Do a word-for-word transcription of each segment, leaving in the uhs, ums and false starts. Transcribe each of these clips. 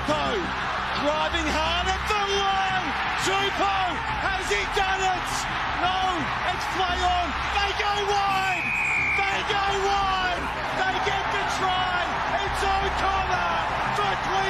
Tupou driving hard at the line. Tupou, has he done it? No, it's play on. They go wide. They go wide. They get the try. It's O'Connor for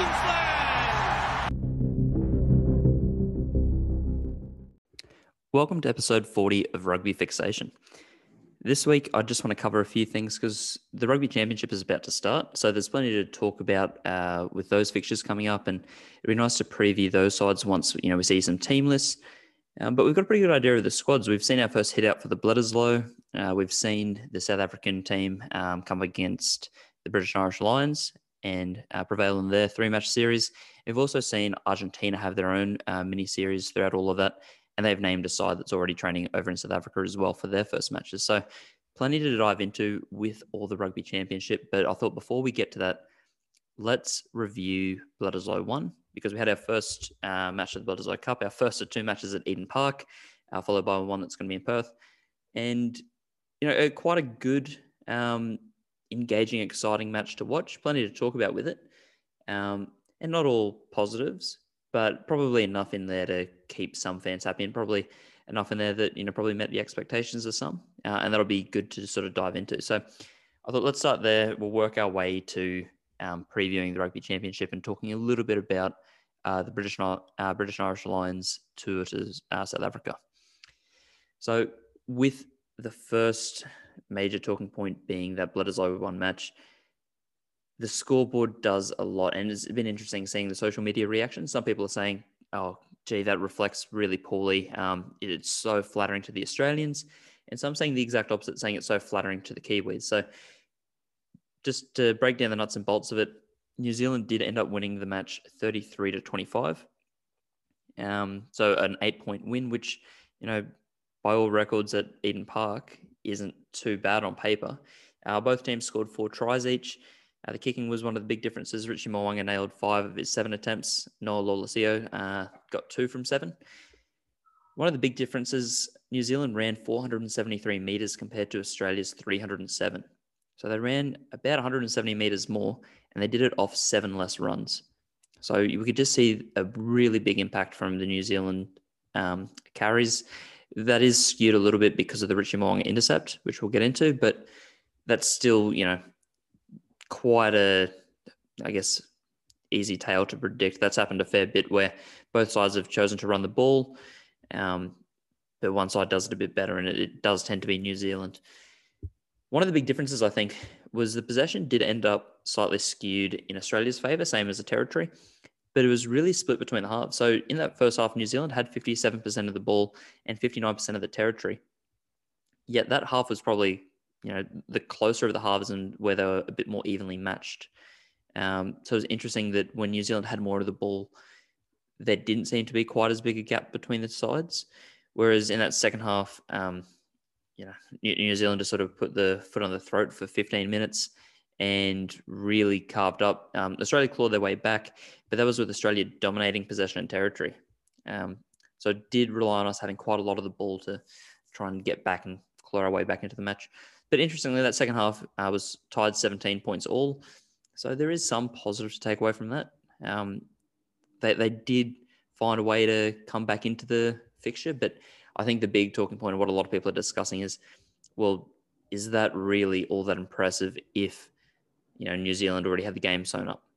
Queensland. Welcome to episode forty of Rugby Fixation. This week, I just want to cover a few things because the Rugby Championship is about to start. So there's plenty to talk about uh, with those fixtures coming up, and it'd be nice to preview those sides once you know we see some team lists. Um, but we've got a pretty good idea of the squads. We've seen our first hit out for the Bledisloe. Uh, we've seen the South African team um, come against the British and Irish Lions and uh, prevail in their three-match series. We've also seen Argentina have their own uh, mini-series throughout all of that. And they've named a side that's already training over in South Africa as well for their first matches. So plenty to dive into with all the Rugby Championship. But I thought before we get to that, let's review Bledisloe one, because we had our first uh, match of the Bledisloe Cup, our first of two matches at Eden Park, uh, followed by one that's going to be in Perth. And, you know, quite a good, um, engaging, exciting match to watch. Plenty to talk about with it. Um, and not all positives, but probably enough in there to keep some fans happy, and probably enough in there that, you know, probably met the expectations of some. Uh, and that'll be good to sort of dive into. So I thought let's start there. We'll work our way to um, previewing the Rugby Championship and talking a little bit about uh, the British, uh, British and Irish Lions tour to uh, South Africa. So with the first major talking point being that Bledisloe one match, the scoreboard does a lot, and it's been interesting seeing the social media reactions. Some people are saying, oh, gee, that reflects really poorly. Um, it's so flattering to the Australians. And some saying the exact opposite, saying it's so flattering to the Kiwis. So just to break down the nuts and bolts of it, New Zealand did end up winning the match thirty-three to twenty-five. Um, so an eight-point win, which, you know, by all records at Eden Park isn't too bad on paper. Uh, both teams scored four tries each. Uh, the kicking was one of the big differences. Richie Mo'unga nailed five of his seven attempts. Noah Lolesio uh, got two from seven. One of the big differences, New Zealand ran four hundred seventy-three metres compared to Australia's three hundred seven. So they ran about one hundred seventy metres more, and they did it off seven less runs. So you could just see a really big impact from the New Zealand um, carries. That is skewed a little bit because of the Richie Mo'unga intercept, which we'll get into, but that's still, you know, quite a, I guess, easy tale to predict. That's happened a fair bit where both sides have chosen to run the ball, um, but one side does it a bit better, and it, it does tend to be New Zealand. One of the big differences, I think, was the possession did end up slightly skewed in Australia's favour, same as the territory, but it was really split between the halves. So in that first half, New Zealand had fifty-seven percent of the ball and fifty-nine percent of the territory. Yet that half was probably, you know, the closer of the halves and where they were a bit more evenly matched. Um, so it was interesting that when New Zealand had more of the ball, there didn't seem to be quite as big a gap between the sides. Whereas in that second half, um, you know, New Zealand just sort of put the foot on the throat for fifteen minutes and really carved up. Um, Australia clawed their way back, but that was with Australia dominating possession and territory. Um, so it did rely on us having quite a lot of the ball to try and get back and claw our way back into the match. But interestingly, that second half uh, was tied seventeen points all. So there is some positive to take away from that. Um, they, they did find a way to come back into the fixture, but I think the big talking point of what a lot of people are discussing is, well, is that really all that impressive if, you know, New Zealand already had the game sewn up?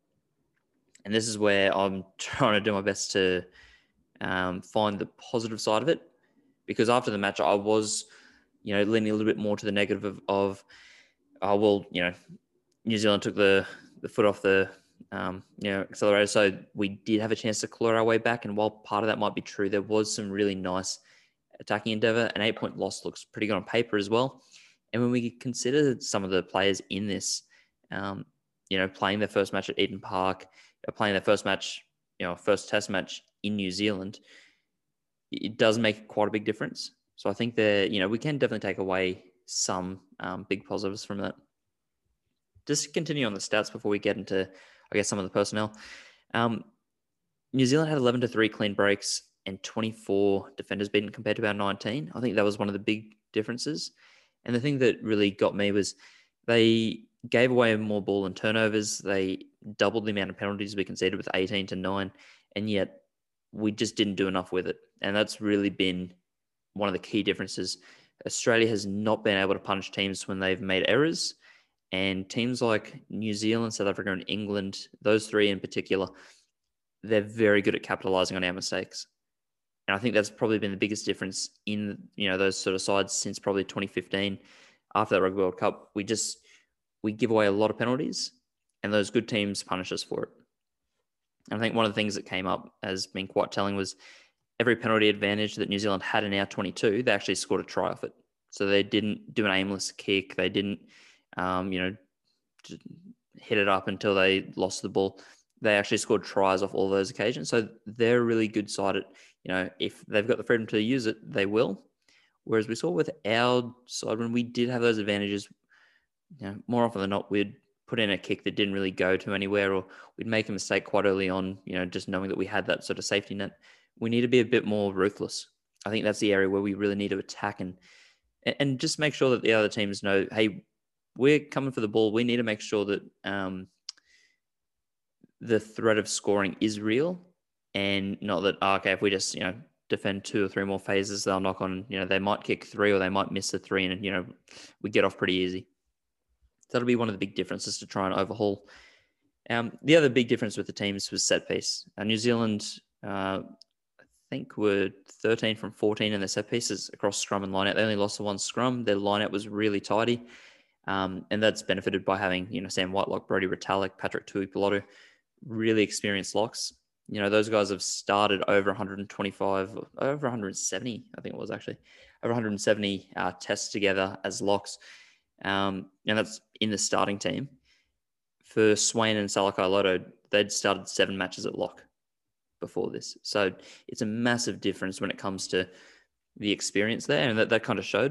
And this is where I'm trying to do my best to um, find the positive side of it, because after the match, I was, you know, leaning a little bit more to the negative of, of oh, well, you know, New Zealand took the, the foot off the, um, you know, accelerator. So we did have a chance to claw our way back. And while part of that might be true, there was some really nice attacking endeavour. An eight-point loss looks pretty good on paper as well. And when we consider some of the players in this, um, you know, playing their first match at Eden Park, playing their first match, you know, first test match in New Zealand, it does make quite a big difference. So I think that, you know, we can definitely take away some um, big positives from that. Just to continue on the stats before we get into, I guess, some of the personnel. Um, New Zealand had eleven to three clean breaks and twenty-four defenders beaten compared to our nineteen. I think that was one of the big differences. And the thing that really got me was they gave away more ball and turnovers. They doubled the amount of penalties we conceded with eighteen to nine, and yet we just didn't do enough with it. And that's really been one of the key differences. Australia has not been able to punish teams when they've made errors, and teams like New Zealand, South Africa, and England, those three in particular, they're very good at capitalizing on our mistakes. And I think that's probably been the biggest difference in, you know, those sort of sides since probably twenty fifteen. After that Rugby World Cup, we just, we give away a lot of penalties, and those good teams punish us for it. And I think one of the things that came up as being quite telling was every penalty advantage that New Zealand had in our twenty-two, they actually scored a try off it. So they didn't do an aimless kick. They didn't, um, you know, hit it up until they lost the ball. They actually scored tries off all those occasions. So they're a really good side at, you know, if they've got the freedom to use it, they will. Whereas we saw with our side, when we did have those advantages, you know, more often than not, we'd put in a kick that didn't really go to anywhere, or we'd make a mistake quite early on, you know, just knowing that we had that sort of safety net. We need to be a bit more ruthless. I think that's the area where we really need to attack and and just make sure that the other teams know, hey, we're coming for the ball. We need to make sure that um, the threat of scoring is real, and not that, oh, okay, if we just, you know, defend two or three more phases, they'll knock on, you know, they might kick three or they might miss the three, and, you know, we get off pretty easy. That'll be one of the big differences to try and overhaul. Um, the other big difference with the teams was set piece. Uh, New Zealand, uh, I think, were thirteen from fourteen in their set pieces across scrum and lineout. They only lost the one scrum. Their lineout was really tidy. Um, and that's benefited by having, you know, Sam Whitelock, Brodie Retallick, Patrick Tuipulotu, really experienced locks. You know, those guys have started over one twenty-five, over one seventy, I think it was actually, over one seventy uh, tests together as locks. Um, and that's in the starting team. For Swain and Salakaia-Loto, they'd started seven matches at lock before this. So it's a massive difference when it comes to the experience there, and that, that kind of showed.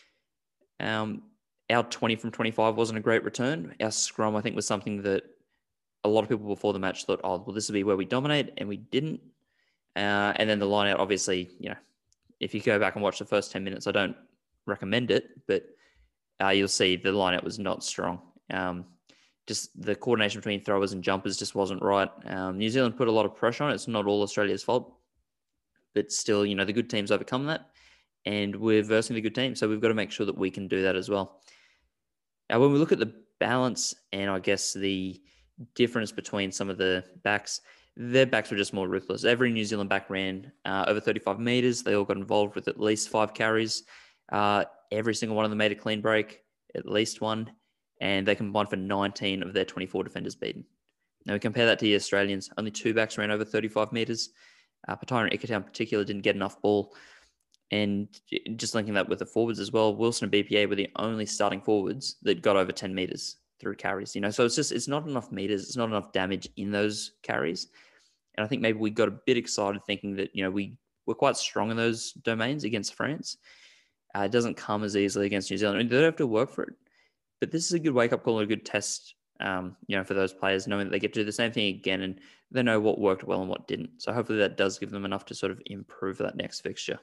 Um, our twenty from twenty-five wasn't a great return. Our scrum, I think, was something that a lot of people before the match thought, oh, well, this will be where we dominate, and we didn't. Uh, and then the line out, obviously, you know, if you go back and watch the first ten minutes, I don't recommend it, but uh, you'll see the line out was not strong. Um, just the coordination between throwers and jumpers just wasn't right. Um, New Zealand put a lot of pressure on it. It's not all Australia's fault, but still, you know, the good teams overcome that, and we're versing the good teams. So we've got to make sure that we can do that as well. Now, when we look at the balance and I guess the difference between some of the backs, their backs were just more ruthless. Every New Zealand back ran uh, over thirty-five metres. They all got involved with at least five carries. Uh, every single one of them made a clean break, at least one, and they combined for nineteen of their twenty-four defenders beaten. Now, we compare that to the Australians. Only two backs ran over thirty-five metres. Uh, Petaia and Ikitau in particular didn't get enough ball. And just linking that with the forwards as well, Wilson and B P A were the only starting forwards that got over ten metres through carries. You know, so it's just, it's not enough metres. It's not enough damage in those carries. And I think maybe we got a bit excited thinking that, you know, we were quite strong in those domains against France. Uh, it doesn't come as easily against New Zealand. I mean, they don't have to work for it. But this is a good wake-up call and a good test, um, you know, for those players, knowing that they get to do the same thing again and they know what worked well and what didn't. So hopefully that does give them enough to sort of improve that next fixture.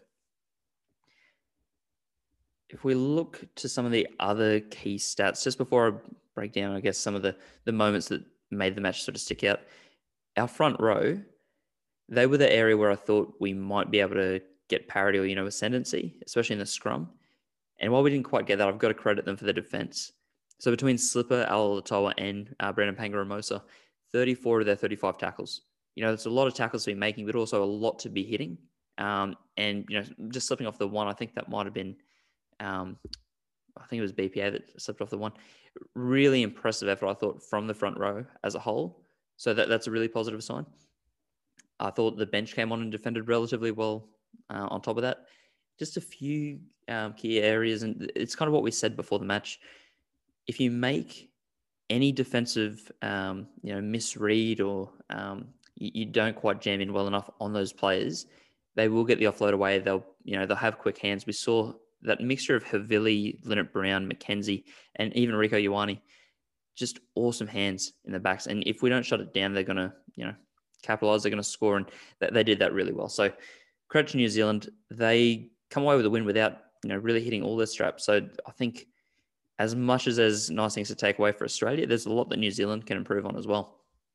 If we look to some of the other key stats, just before I break down, I guess, some of the, the moments that made the match sort of stick out, our front row, they were the area where I thought we might be able to get parity or, you know, ascendancy, especially in the scrum. And while we didn't quite get that, I've got to credit them for the defense. So between Slipper, Alaalatoa, and uh, Brandon Pangaromosa, thirty-four of their thirty-five tackles. You know, there's a lot of tackles to be making, but also a lot to be hitting. Um, and, you know, just slipping off the one, I think that might have been, um, I think it was B P A that slipped off the one. Really impressive effort, I thought, from the front row as a whole. So that, that's a really positive sign. I thought the bench came on and defended relatively well uh, on top of that. Just a few um, key areas, and it's kind of what we said before the match. If you make any defensive, um, you know, misread or um, you, you don't quite jam in well enough on those players, they will get the offload away. They'll, you know, they'll have quick hands. We saw that mixture of Havili, Leonard Brown, McKenzie, and even Rieko Ioane, just awesome hands in the backs. And if we don't shut it down, they're going to, you know, capitalize. They're going to score, and they, they did that really well. So credit to New Zealand. They come away with a win without, you know, really hitting all their straps. So I think as much as there's nice things to take away for Australia, there's a lot that New Zealand can improve on as well.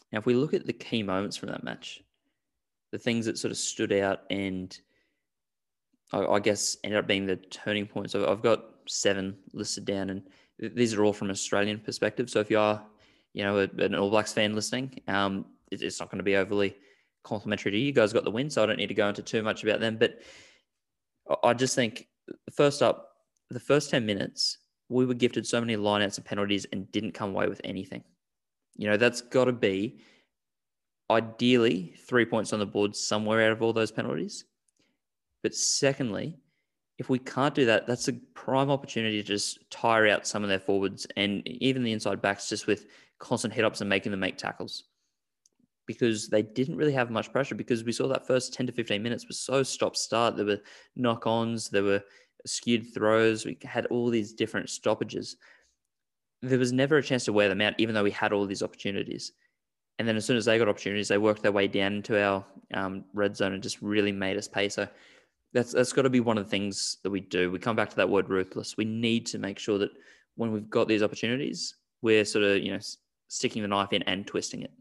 Now, if we look at the key moments from that match, the things that sort of stood out and I, I guess ended up being the turning points. So I've got seven listed down, and th- these are all from an Australian perspective. So if you are, you know, a, an All Blacks fan listening, um, it, it's not going to be overly complimentary to you. You guys got the win, so I don't need to go into too much about them. But I, I just think, first up, the first ten minutes, we were gifted so many lineouts and penalties and didn't come away with anything. You know, that's got to be ideally three points on the board somewhere out of all those penalties. But secondly, if we can't do that, that's a prime opportunity to just tire out some of their forwards and even the inside backs just with constant hit-ups and making them make tackles. Because they didn't really have much pressure, because we saw that first ten to fifteen minutes was so stop-start. There were knock-ons, there were skewed throws, we had all these different stoppages. There was never a chance to wear them out, even though we had all these opportunities. And then as soon as they got opportunities, they worked their way down into our um, red zone and just really made us pay. So that's that's got to be one of the things that we do. We come back to that word ruthless. We need to make sure that when we've got these opportunities, we're sort of, you know, sticking the knife in and twisting it.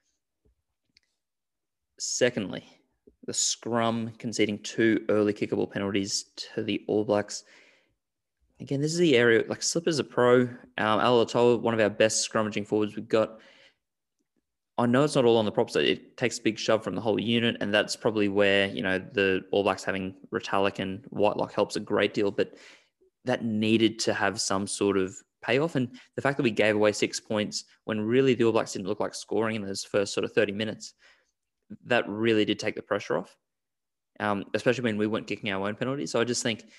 Secondly, the scrum conceding two early kickable penalties to the All Blacks. Again, this is the area, like Slipper's a pro. Um, Alatoa, one of our best scrummaging forwards we've got. I know it's not all on the props. It takes a big shove from the whole unit, and that's probably where, you know, the All Blacks having Retallick and Whitelock helps a great deal, but that needed to have some sort of payoff. And the fact that we gave away six points when really the All Blacks didn't look like scoring in those first sort of thirty minutes, that really did take the pressure off, um, especially when we weren't kicking our own penalties. So I just think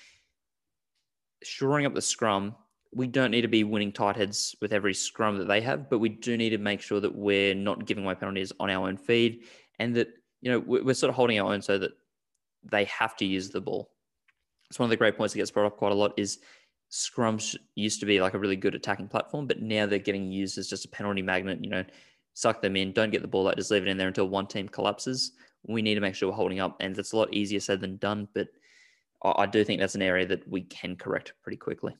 shoring up the scrum, we don't need to be winning tight heads with every scrum that they have, but we do need to make sure that we're not giving away penalties on our own feed, and that, you know, we're sort of holding our own so that they have to use the ball. It's one of the great points that gets brought up quite a lot is scrums used to be like a really good attacking platform, but now they're getting used as just a penalty magnet. You know, suck them in, don't get the ball out, just leave it in there until one team collapses. We need to make sure we're holding up, and that's a lot easier said than done, but I do think that's an area that we can correct pretty quickly.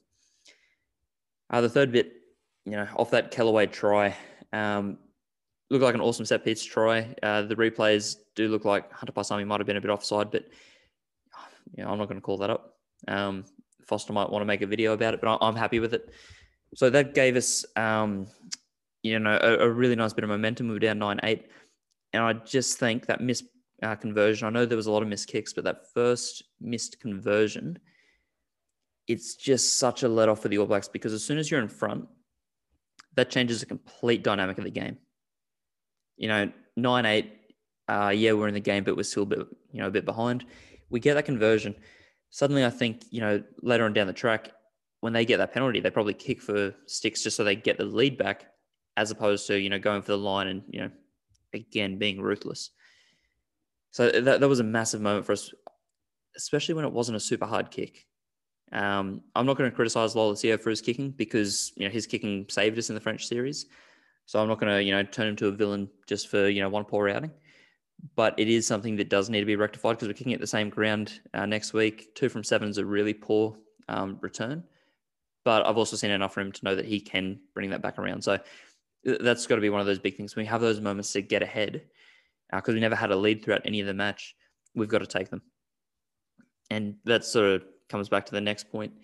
Uh, the third bit, you know, off that Kellaway try, um, looked like an awesome set piece try. Uh, the replays do look like Hunter Paisami might have been a bit offside, but you know, I'm not going to call that up. Um, Foster might want to make a video about it, but I'm happy with it. So that gave us, um, you know, a, a really nice bit of momentum. We were down nine eight. And I just think that missed uh, conversion, I know there was a lot of missed kicks, but that first missed conversion, it's just such a let off for the All Blacks, because as soon as you're in front, that changes the complete dynamic of the game. You know, nine eight, uh, yeah, we're in the game, but we're still a bit, you know, a bit behind. We get that conversion. Suddenly, I think, you know, later on down the track, when they get that penalty, they probably kick for sticks just so they get the lead back, as opposed to, you know, going for the line and, you know, again, being ruthless. So that, that was a massive moment for us, especially when it wasn't a super hard kick. Um, I'm not going to criticize Lolesio for his kicking, because, you know, his kicking saved us in the French series. So I'm not going to, you know, turn him to a villain just for, you know, one poor outing. But it is something that does need to be rectified, because we're kicking at the same ground uh, next week. Two from seven is a really poor um, return. But I've also seen enough for him to know that he can bring that back around. So that's got to be one of those big things. When we have those moments to get ahead, because uh, we never had a lead throughout any of the match, we've got to take them. And that sort of comes back to the next point.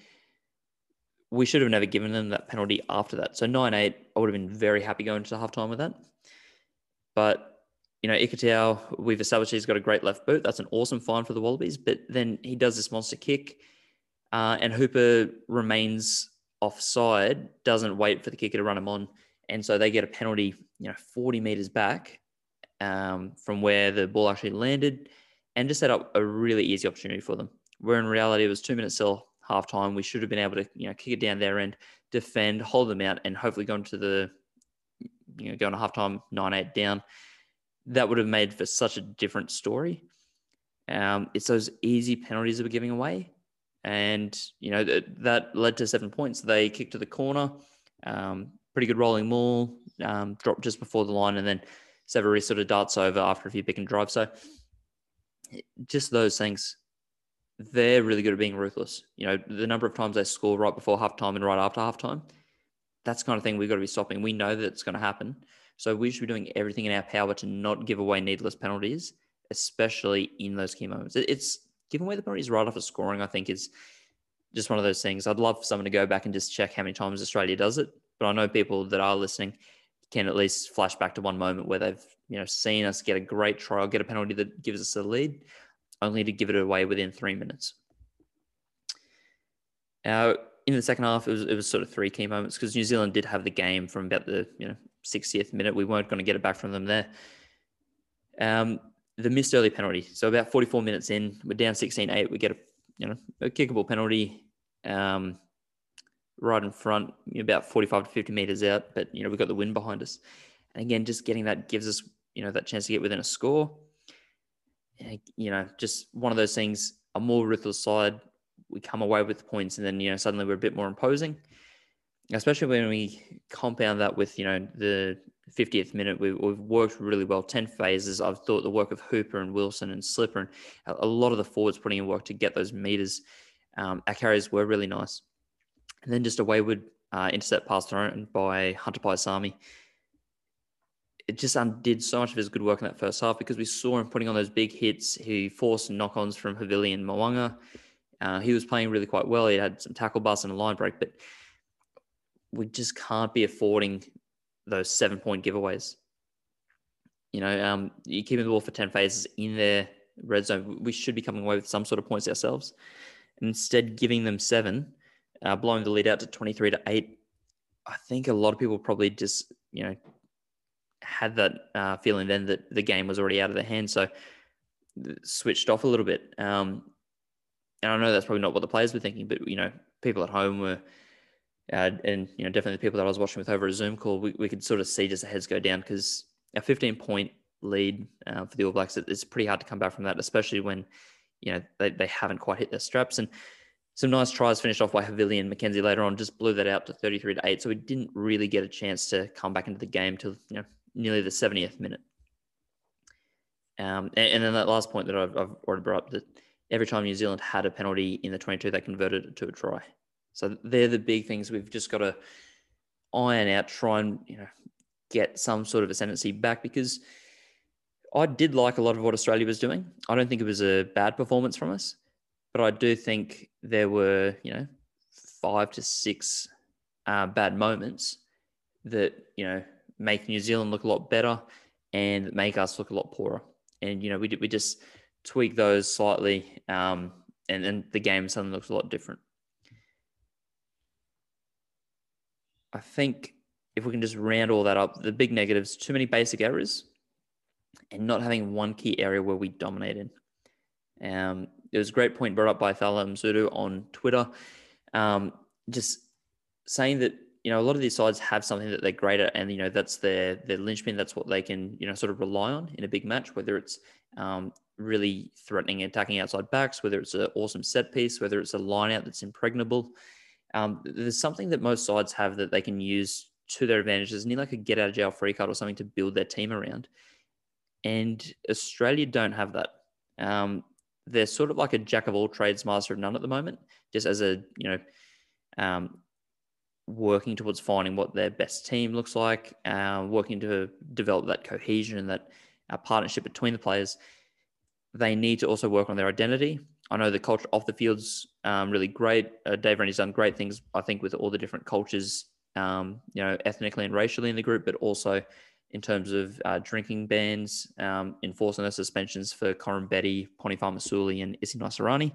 We should have never given them that penalty after that. So nine eight, I would have been very happy going to the halftime with that. But, you know, Ikitau, we've established he's got a great left boot. That's an awesome find for the Wallabies. But then he does this monster kick, uh, and Hooper remains offside, doesn't wait for the kicker to run him on. And so they get a penalty, you know, forty metres back um, from where the ball actually landed, and just set up a really easy opportunity for them. Where in reality, it was two minutes till halftime. We should have been able to, you know, kick it down their end, defend, hold them out, and hopefully go into the, you know, go into halftime nine eight down. That would have made for such a different story. Um, it's those easy penalties that we're giving away. And, you know, th- that led to seven points. They kicked to the corner. Um, pretty good rolling maul, um, dropped just before the line, and then Savary sort of darts over after a few pick and drive. So just those things, they're really good at being ruthless. You know, the number of times they score right before halftime and right after halftime, that's the kind of thing we've got to be stopping. We know that it's going to happen. So we should be doing everything in our power to not give away needless penalties, especially in those key moments. It's giving away the penalties right off of scoring, I think, is just one of those things. I'd love for someone to go back and just check how many times Australia does it. But I know people that are listening can at least flash back to one moment where they've, you know, seen us get a great try or get a penalty that gives us a lead, only to give it away within three minutes. Uh, in the second half, it was it was sort of three key moments because New Zealand did have the game from about the you know sixtieth minute. We weren't going to get it back from them there. Um, the missed early penalty. So about forty-four minutes in, we're down sixteen eight. We get a you know a kickable penalty um, right in front, about forty-five to fifty meters out. But you know we've got the wind behind us, and again, just getting that gives us you know that chance to get within a score. And, you know, just one of those things. A more ruthless side, we come away with the points, and then you know suddenly we're a bit more imposing. Especially when we compound that with you know the fiftieth minute, we, we've worked really well. ten phases. I've thought the work of Hooper and Wilson and Slipper and a, a lot of the forwards putting in work to get those meters. Um, our carries were really nice, and then just a wayward uh, intercept pass thrown by Hunter Paisami. It just undid so much of his good work in that first half because we saw him putting on those big hits. He forced knock-ons from Havili and Mo'unga. Uh, he was playing really quite well. He had some tackle busts and a line break, but we just can't be affording those seven-point giveaways. You know, um, you're keeping the ball for ten phases in their red zone. We should be coming away with some sort of points ourselves. And instead, giving them seven, uh, blowing the lead out to twenty-three to eight. I think a lot of people probably just, you know, had that uh, feeling then that the game was already out of their hands, so switched off a little bit. Um, and I know that's probably not what the players were thinking, but, you know, people at home were, uh, and, you know, definitely the people that I was watching with over a Zoom call, we, we could sort of see just the heads go down because a fifteen-point lead uh, for the All Blacks, it's pretty hard to come back from that, especially when, you know, they, they haven't quite hit their straps. And some nice tries finished off by Havili and McKenzie later on just blew that out to thirty-three to eight, so we didn't really get a chance to come back into the game till, you know, nearly the seventieth minute. Um, and, and then that last point that I've, I've already brought up, that every time New Zealand had a penalty in the twenty-two, they converted it to a try. So they're the big things we've just got to iron out, try and you know get some sort of ascendancy back, because I did like a lot of what Australia was doing. I don't think it was a bad performance from us, but I do think there were, you know, five to six uh, bad moments that, you know, make New Zealand look a lot better and make us look a lot poorer. And, you know, we did, we just tweak those slightly um, and then the game suddenly looks a lot different. I think if we can just round all that up, the big negatives, too many basic errors and not having one key area where we dominated. Um, there was a great point brought up by Thala Mzudu on Twitter, um, just saying that, you know, a lot of these sides have something that they're great at, and, you know, that's their, their linchpin. That's what they can, you know, sort of rely on in a big match, whether it's um, really threatening attacking outside backs, whether it's an awesome set piece, whether it's a line out that's impregnable. Um, there's something that most sides have that they can use to their advantages, need like a get out of jail free card or something to build their team around. And Australia don't have that. Um, they're sort of like a jack of all trades, master of none at the moment, just as a, you know, um, working towards finding what their best team looks like, uh, working to develop that cohesion and that uh, partnership between the players. They need to also work on their identity. I know the culture off the field's um, really great. Uh, Dave Rennie's done great things, I think, with all the different cultures, um, you know, ethnically and racially in the group, but also in terms of uh, drinking bans, um, enforcing those suspensions for Corin Betty, Ponifar Masuli, and Isi Naisarani.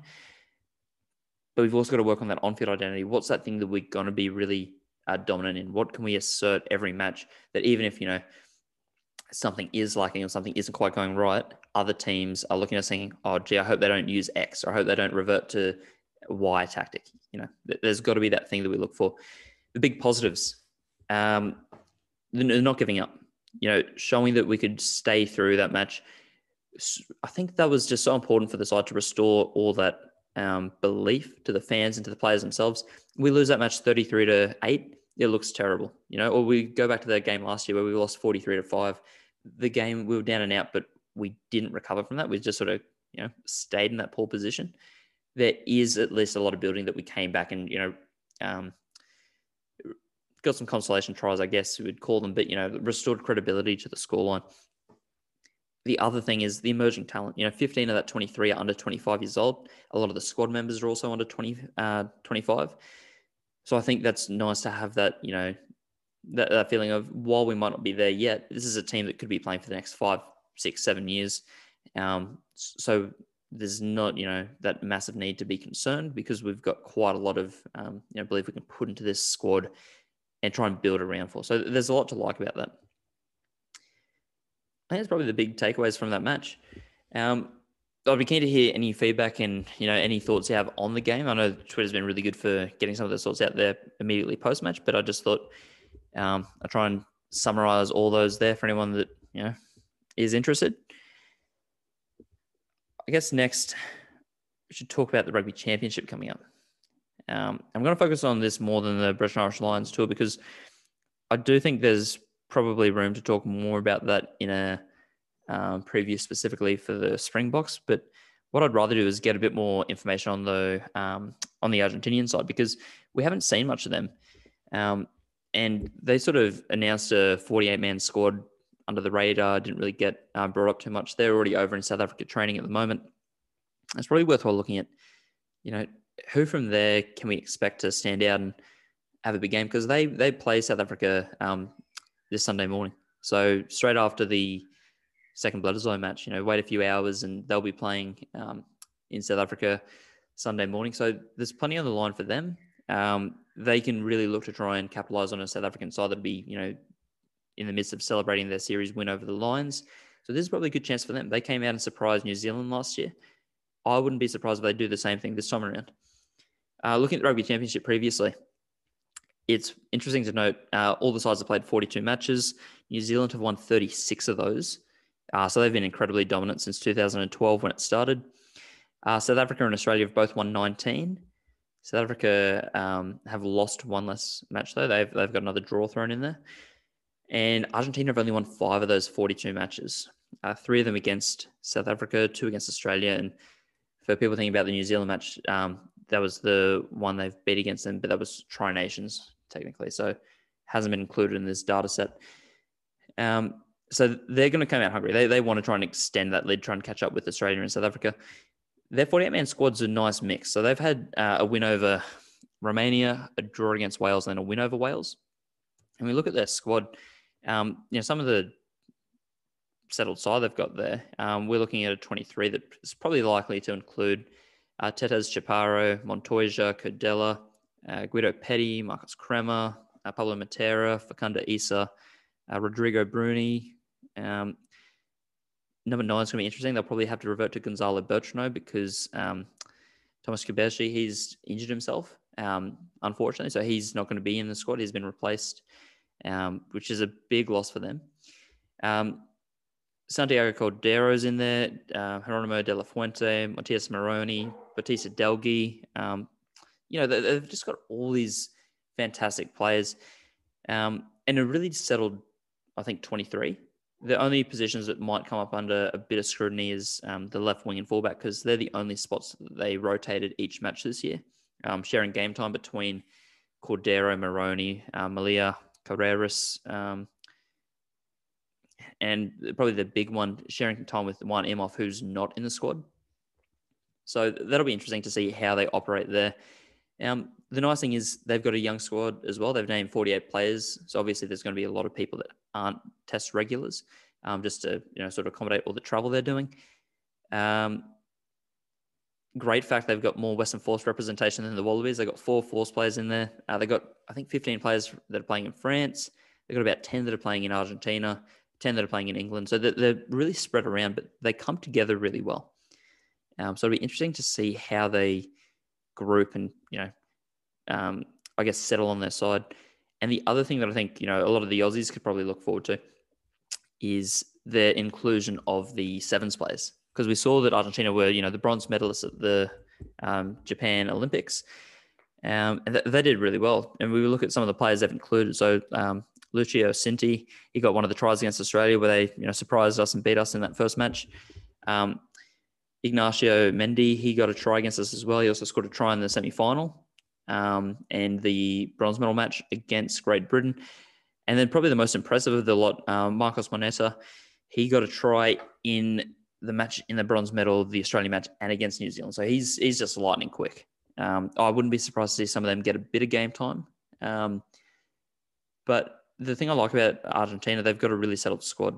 But we've also got to work on that on-field identity. What's that thing that we're going to be really uh, dominant in? What can we assert every match that even if, you know, something is lacking or something isn't quite going right, other teams are looking at saying, oh, gee, I hope they don't use X, or I hope they don't revert to Y tactic. You know, there's got to be that thing that we look for. The big positives, um, they're not giving up. You know, showing that we could stay through that match. I think that was just so important for the side to restore all that um, belief to the fans and to the players themselves. We lose that match thirty-three to eight. It looks terrible, you know, or we go back to that game last year where we lost forty-three to five. The game, we were down and out, but we didn't recover from that. We just sort of, you know, stayed in that poor position. There is at least a lot of building that we came back and, you know, um, got some consolation tries, I guess we would call them, but, you know, restored credibility to the scoreline. The other thing is the emerging talent. You know, fifteen of that twenty-three are under twenty-five years old. A lot of the squad members are also under twenty, uh, twenty-five. So I think that's nice to have that, you know, that, that feeling of, while we might not be there yet, this is a team that could be playing for the next five, six, seven years. Um, so there's not, you know, that massive need to be concerned, because we've got quite a lot of, um, you know, belief we can put into this squad and try and build around for. So there's a lot to like about that. I think that's probably the big takeaways from that match. Um, I'd be keen to hear any feedback and, you know, any thoughts you have on the game. I know Twitter's been really good for getting some of those thoughts out there immediately post-match, but I just thought um, I'll try and summarize all those there for anyone that, you know, is interested. I guess next we should talk about the Rugby Championship coming up. Um, I'm going to focus on this more than the British and Irish Lions tour, because I do think there's probably room to talk more about that in a um, preview specifically for the Springboks. But what I'd rather do is get a bit more information on the um, on the Argentinian side, because we haven't seen much of them. Um, and they sort of announced a forty-eight man squad under the radar, didn't really get uh, brought up too much. They're already over in South Africa training at the moment. It's probably worthwhile looking at, you know, who from there can we expect to stand out and have a big game? Because they they play South Africa um, this Sunday morning. So straight after the second Bledisloe match, you know, wait a few hours and they'll be playing um, in South Africa Sunday morning. So there's plenty on the line for them. Um, they can really look to try and capitalise on a South African side that'd be, you know, in the midst of celebrating their series win over the Lions. So this is probably a good chance for them. They came out and surprised New Zealand last year. I wouldn't be surprised if they do the same thing this time around. Uh, looking at the Rugby Championship previously, it's interesting to note uh, all the sides have played forty-two matches. New Zealand have won thirty-six of those. Uh, so they've been incredibly dominant since two thousand twelve when it started. Uh, South Africa and Australia have both won nineteen. South Africa um, have lost one less match, though. They've, they've got another draw thrown in there. And Argentina have only won five of those forty-two matches. Uh, three of them against South Africa, two against Australia. And for people thinking about the New Zealand match, um, that was the one they've beat against them, but that was Tri-Nations, technically. So hasn't been included in this data set. Um, so they're going to come out hungry. They they want to try and extend that lead, try and catch up with Australia and South Africa. Their forty-eight man squad's a nice mix. So they've had uh, a win over Romania, a draw against Wales, and a win over Wales. And we look at their squad, um, you know, some of the settled side they've got there. Um, we're looking at a twenty-three that is probably likely to include uh, Tetaz Chaparro, Montoya, Codella, uh, Guido Petty, Marcus Kremer, uh, Pablo Matera, Fakunda Issa, uh, Rodrigo Bruni. Um, number nine is going to be interesting. They'll probably have to revert to Gonzalo Bertrano because um, Thomas Kubeshi, he's injured himself, um, unfortunately. So he's not going to be in the squad. He's been replaced, um, which is a big loss for them. Um, Santiago Caldero's in there, uh, Geronimo De La Fuente, Matias Moroni, Batista Delgi. Um, you know, they've just got all these fantastic players um, and a really settled, I think, twenty-three. The only positions that might come up under a bit of scrutiny is um, the left wing and fullback, because they're the only spots that they rotated each match this year, um, sharing game time between Cordero, Moroni, uh, Malia, Carreras, um, and probably the big one, sharing time with Juan Imhoff, who's not in the squad. So that'll be interesting to see how they operate there. Um, the nice thing is they've got a young squad as well. They've named forty-eight players. So obviously there's going to be a lot of people that aren't test regulars, um, just to, you know, sort of accommodate all the travel they're doing. Um, great fact, they've got more Western Force representation than the Wallabies. They've got four Force players in there. Uh, they've got, I think, fifteen players that are playing in France. They've got about ten that are playing in Argentina, ten that are playing in England. So they're, they're really spread around, but they come together really well. Um, so it'll be interesting to see how they group and, you know, um, I guess settle on their side. And the other thing that I think, you know, a lot of the Aussies could probably look forward to is their inclusion of the sevens players. Because we saw that Argentina were, you know, the bronze medalists at the um, Japan Olympics. Um, and th- they did really well. And we look at some of the players they've included. So um, Lucio Cinti, he got one of the tries against Australia where they, you know, surprised us and beat us in that first match. Um, Ignacio Mendy, he got a try against us as well. He also scored a try in the semi-final. um, and the bronze medal match against Great Britain. And then probably the most impressive of the lot, um, Marcos Moneta, he got a try in the match in the bronze medal, the Australian match, and against New Zealand. So he's he's just lightning quick. Um, I wouldn't be surprised to see some of them get a bit of game time. Um, but the thing I like about Argentina, they've got a really settled squad.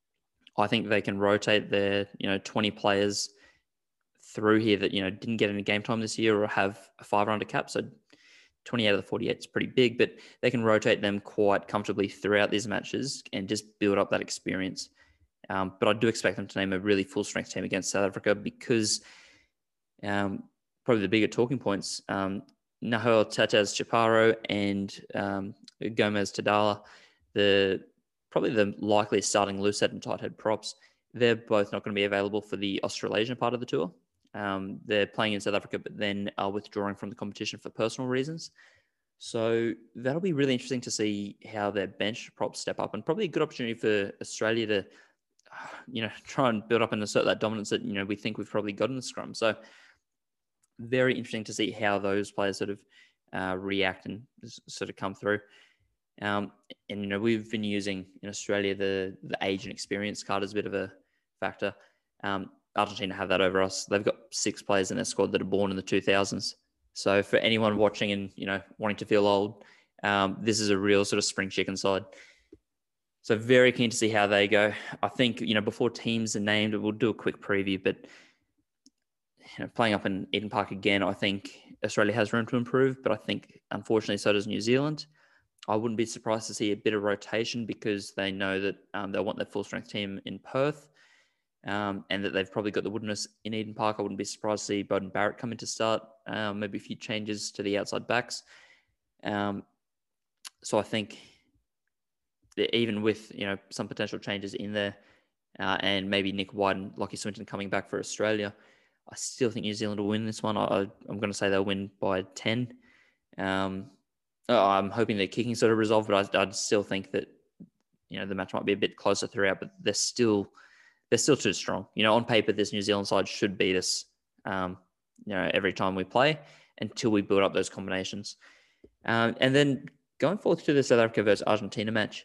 I think they can rotate their, you know, twenty players through here that, you know, didn't get any game time this year or have a five under cap. So twenty out of the forty-eight is pretty big, but they can rotate them quite comfortably throughout these matches and just build up that experience. Um, but I do expect them to name a really full strength team against South Africa because um, probably the bigger talking points, um, Nahuel Tataz Chaparro and um, Gomez Tadala, the probably the likeliest starting loosehead and tighthead props, they're both not going to be available for the Australasian part of the tour. Um, they're playing in South Africa, but then are withdrawing from the competition for personal reasons. So that'll be really interesting to see how their bench props step up, and probably a good opportunity for Australia to, you know, try and build up and assert that dominance that, you know, we think we've probably got in the scrum. So very interesting to see how those players sort of uh, react and sort of come through. Um, and, you know, we've been using in Australia the the age and experience card as a bit of a factor. Um, Argentina have that over us. They've got six players in their squad that are born in the two thousands. So for anyone watching and, you know, wanting to feel old, um, this is a real sort of spring chicken side. So very keen to see how they go. I think, you know, before teams are named, we'll do a quick preview, but, you know, playing up in Eden Park again, I think Australia has room to improve, but I think, unfortunately, so does New Zealand. I wouldn't be surprised to see a bit of rotation because they know that um, they'll want their full-strength team in Perth, um, and that they've probably got the woodness in Eden Park. I wouldn't be surprised to see Beauden Barrett come in to start, um, maybe a few changes to the outside backs. Um, so I think that even with, you know, some potential changes in there, uh, and maybe Nick White and Lockie Swinton coming back for Australia, I still think New Zealand will win this one. I, I'm going to say they'll win by ten. Um, I'm hoping their kicking sort of resolved, but I, I'd still think that, you know, the match might be a bit closer throughout, but they're still they're still too strong. You know, on paper, this New Zealand side should beat us, um, you know, every time we play until we build up those combinations. Um, and then going forward to the South Africa versus Argentina match,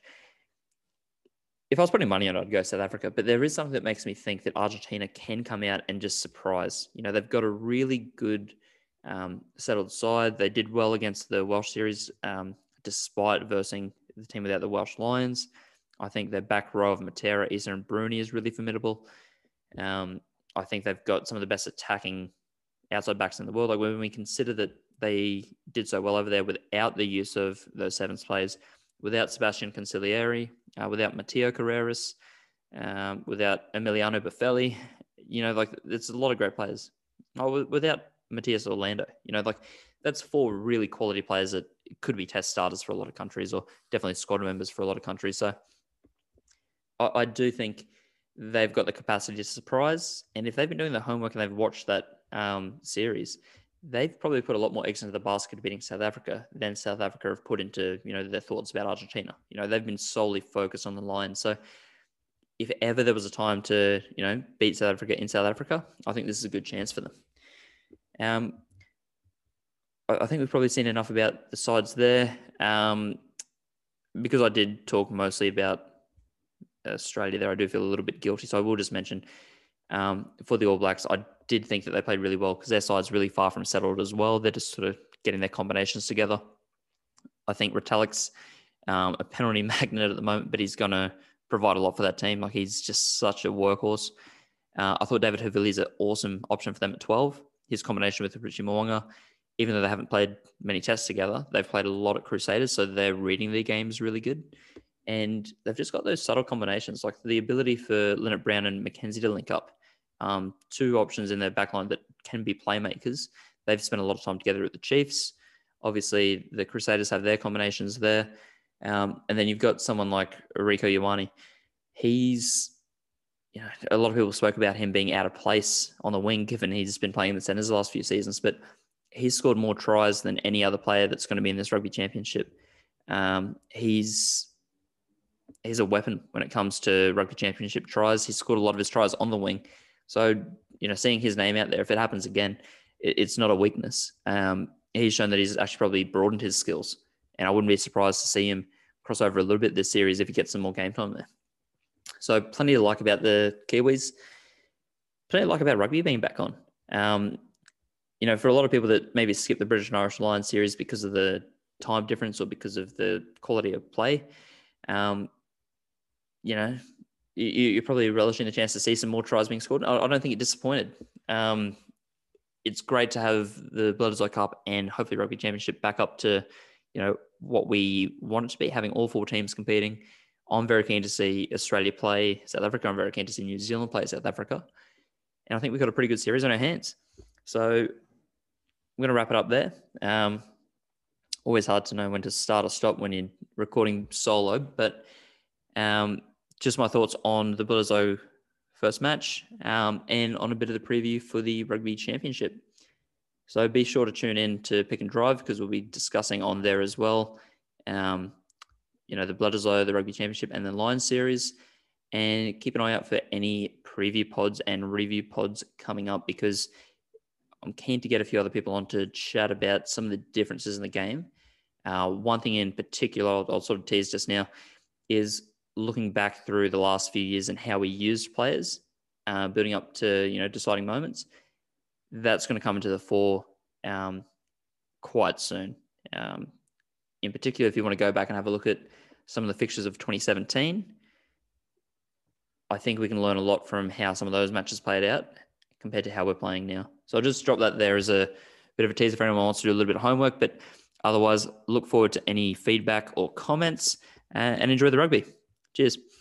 if I was putting money on it, I'd go South Africa. But there is something that makes me think that Argentina can come out and just surprise. You know, they've got a really good um, settled side. They did well against the Welsh series, um, despite versing the team without the Welsh Lions. I think their back row of Matera, Issa, and Bruni is really formidable. Um, I think they've got some of the best attacking outside backs in the world. Like when we consider that they did so well over there without the use of those sevens players, without Sebastian Conciliari, uh, without Matteo Carreras, um, without Emiliano Buffelli, you know, like it's a lot of great players. Oh, without Matthias Orlando, you know, like that's four really quality players that could be test starters for a lot of countries, or definitely squad members for a lot of countries. So I, I do think they've got the capacity to surprise. And if they've been doing the homework and they've watched that um, series, they've probably put a lot more eggs into the basket beating South Africa than South Africa have put into, you know, their thoughts about Argentina. You know, they've been solely focused on the line. So if ever there was a time to, you know, beat South Africa in South Africa, I think this is a good chance for them. Um, I think we've probably seen enough about the sides there. Um, because I did talk mostly about Australia there, I do feel a little bit guilty. So I will just mention um, for the All Blacks, I did think that they played really well because their side's really far from settled as well. They're just sort of getting their combinations together. I think Retallick's um, a penalty magnet at the moment, but he's going to provide a lot for that team. Like he's just such a workhorse. Uh, I thought David Havili is an awesome option for them at twelve. His combination with Richie Mo'unga, even though they haven't played many tests together, they've played a lot at Crusaders, so their reading their game is really good. And they've just got those subtle combinations, like the ability for Leonard Brown and Mackenzie to link up. Um, two options in their backline that can be playmakers. They've spent a lot of time together at the Chiefs. Obviously, the Crusaders have their combinations there. Um, and then you've got someone like Rieko Ioane. He's, you know, a lot of people spoke about him being out of place on the wing, given he's been playing in the centres the last few seasons, but he's scored more tries than any other player that's going to be in this rugby championship. Um, he's he's a weapon when it comes to rugby championship tries. He's scored a lot of his tries on the wing. So, you know, seeing his name out there, if it happens again, it, it's not a weakness. Um, he's shown that he's actually probably broadened his skills. And I wouldn't be surprised to see him cross over a little bit this series if he gets some more game time there. So plenty to like about the Kiwis. Plenty to like about rugby being back on. Um, you know, for a lot of people that maybe skip the British and Irish Lions series because of the time difference or because of the quality of play, um, you know, you, you're probably relishing the chance to see some more tries being scored. I, I don't think it disappointed. Um, it's great to have the Bledisloe Cup and hopefully Rugby Championship back up to, you know, what we want it to be, having all four teams competing. I'm very keen to see Australia play South Africa. I'm very keen to see New Zealand play South Africa. And I think we've got a pretty good series on our hands. So I'm going to wrap it up there. Um, always hard to know when to start or stop when you're recording solo, but um, just my thoughts on the Bledisloe first match um, and on a bit of the preview for the Rugby Championship. So be sure to tune in to Pick and Drive because we'll be discussing on there as well, um, you know, the Bledisloe, the Rugby Championship and the Lions series. And keep an eye out for any preview pods and review pods coming up because I'm keen to get a few other people on to chat about some of the differences in the game. Uh, one thing in particular, I'll, I'll sort of tease just now, is looking back through the last few years and how we used players, uh, building up to, you know, deciding moments. That's going to come into the fore um, quite soon. Um, in particular, if you want to go back and have a look at some of the fixtures of twenty seventeen, I think we can learn a lot from how some of those matches played out compared to how we're playing now. So I'll just drop that there as a bit of a teaser for anyone who wants to do a little bit of homework, but otherwise look forward to any feedback or comments uh, and enjoy the rugby. Cheers.